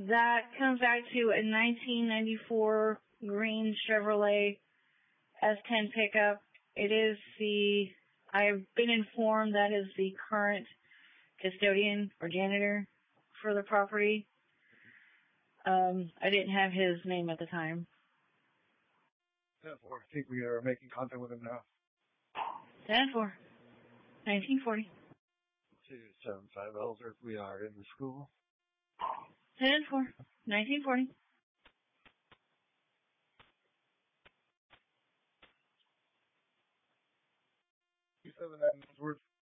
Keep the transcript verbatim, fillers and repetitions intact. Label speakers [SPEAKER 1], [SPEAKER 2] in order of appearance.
[SPEAKER 1] That comes back to a nineteen ninety-four green Chevrolet S ten pickup. It is the, I've been informed that is the current custodian or janitor for the property. Um, I didn't have his name at the time.
[SPEAKER 2] ten four. I think we are making contact with him now.
[SPEAKER 1] ten four. nineteen forty.
[SPEAKER 2] two seven five Ellsworth. We are in the school.
[SPEAKER 1] ten four. nineteen forty.
[SPEAKER 2] two seven nine Ellsworth.